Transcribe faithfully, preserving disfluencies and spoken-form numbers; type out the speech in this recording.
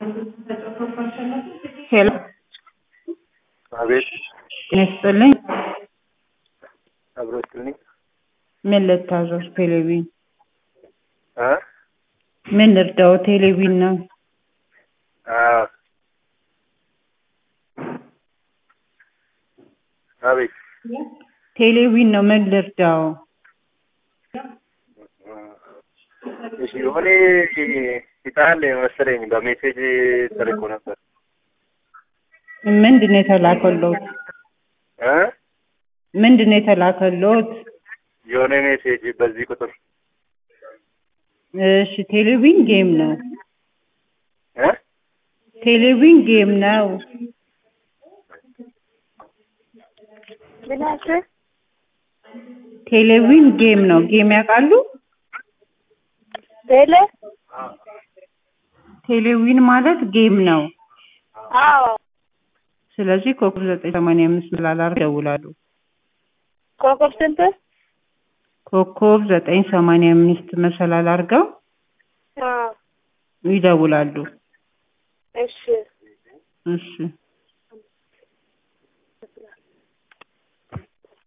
ሄሎ አቤት ይስጥልኝ። አብሮ ይስጥልኝ። ምን ልታዘዝ? ቴሌቪዥን አ ምን ልርዳው? ቴሌቪዥን ነው። አ አቤት ቴሌቪዥን ነው። ምን ልርዳው? እሺ የሆነ ይታል መሰለኝ በሜሴጅ ተልኮ ነበር። ምንድን ነው የተላከልዎት? አ ምንድን ነው የተላከልዎት? የሆነ ሜሴጅ በዚህ ቁጥር። እሺ ቴሌቪዥን ጌም ነው። አ ቴሌቪዥን ጌም ነው። ምናሽ ቴሌቪዥን ጌም ነው። ጌም ያውቃሉ? ቴሌ ቴሌቪዥን ማለት ጌም ነው። አዎ ስለዚህ ኮከብ ዘጠኝ ሰማንያ አምስት ላላር ደውላሉ። ኮከብ ስንት? ኮከብ ዘጠኝ ሰማንያ አምስት መሰላል አድርገው አዎ ይደውላሉ። እሺ እሺ